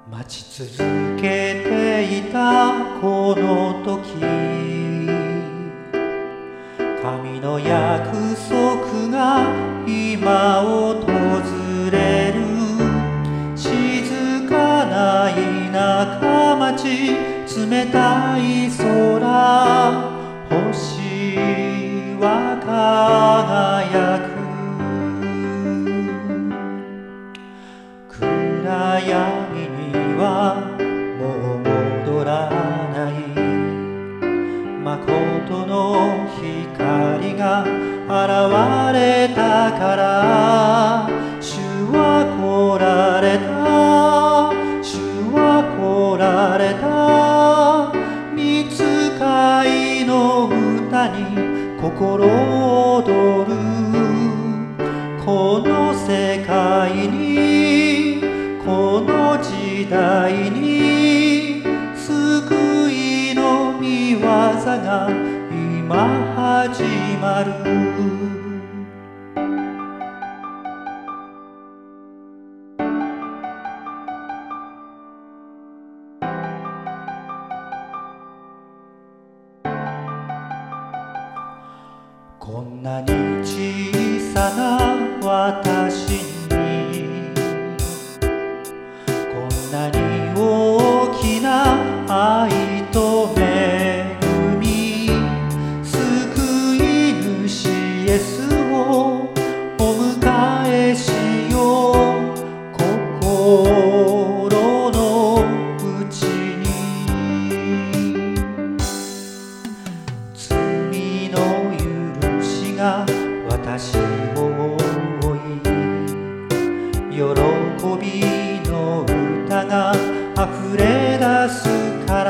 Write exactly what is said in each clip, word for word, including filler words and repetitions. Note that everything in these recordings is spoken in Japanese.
待ち続けていたこの時、神の約束が今訪れる。静かな田舎町、冷たい空、星は輝く。暗闇にはもう戻らない、誠の光が現れたから。主は来られた、主は来られた。御使いの歌に心躍る。この世界に、この時代に、救いの御業が今始まる。こんなに小さな私に、こんなに大きな愛と恵み、救い主イエスをお迎えしよう。心の内に罪の私を覆い、喜びの歌が溢れ出すから。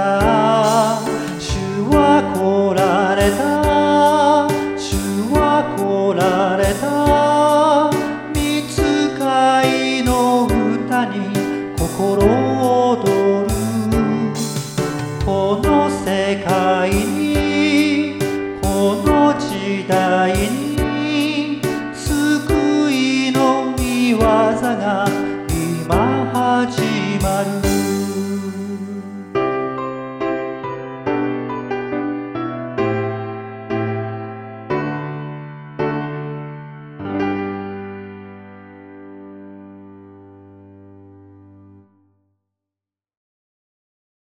主は来られた、主は来られた。御使いの歌に心